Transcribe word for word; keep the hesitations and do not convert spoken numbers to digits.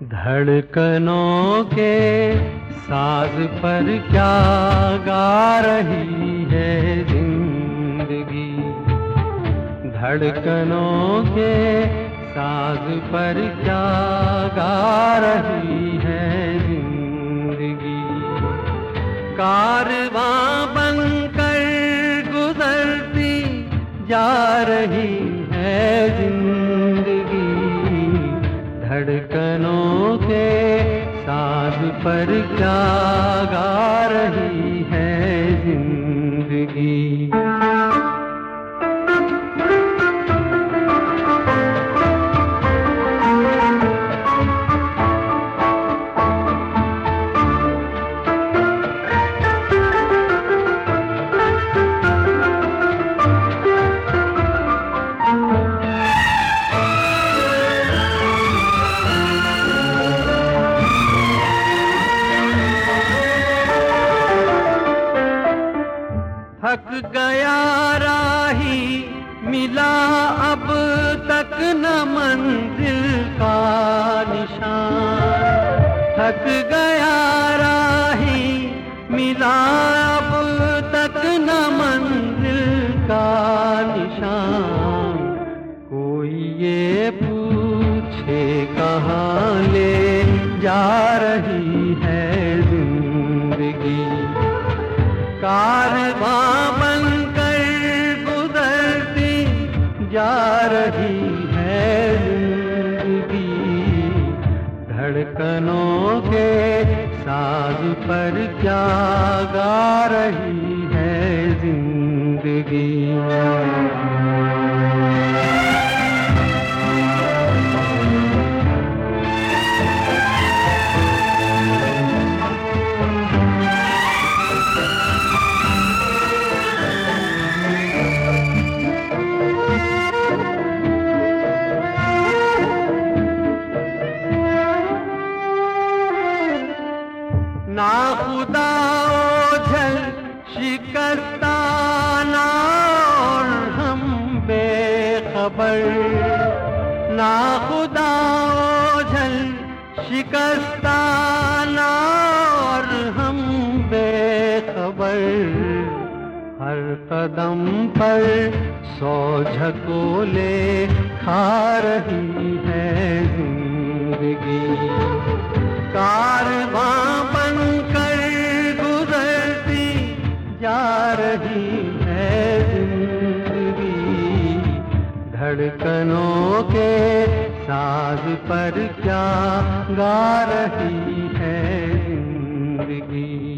धड़कनों के साज पर क्या गा रही है जिंदगी। धड़कनों के साज पर क्या गा रही है जिंदगी। कारवां बनकर गुजरती जा रही है जिंदगी। धड़कनों के साज पर क्या गा रही है जिंदगी। थक गया राही मिला अब तक न मंजिल का निशान। थक गया राही मिला अब तक न मंजिल का निशान। कोई ये पूछे कहाँ ले जा रही है जिंदगी। कारवां बनकर गुजरती जा रही है जिंदगी। धड़कनों के साज पर क्या गा रही है जिंदगी। नाखुदा ओझल शिकस्ताना और हम बेखबर। नाखुदा ओझल शिकस्ताना और हम बेखबर। हर कदम पर सौ झकोले खा रही है जिंदगी। कारवां बनकर गुजरती जा रही है जिंदगी। धड़कनों के साज पर क्या गा रही है जिंदगी।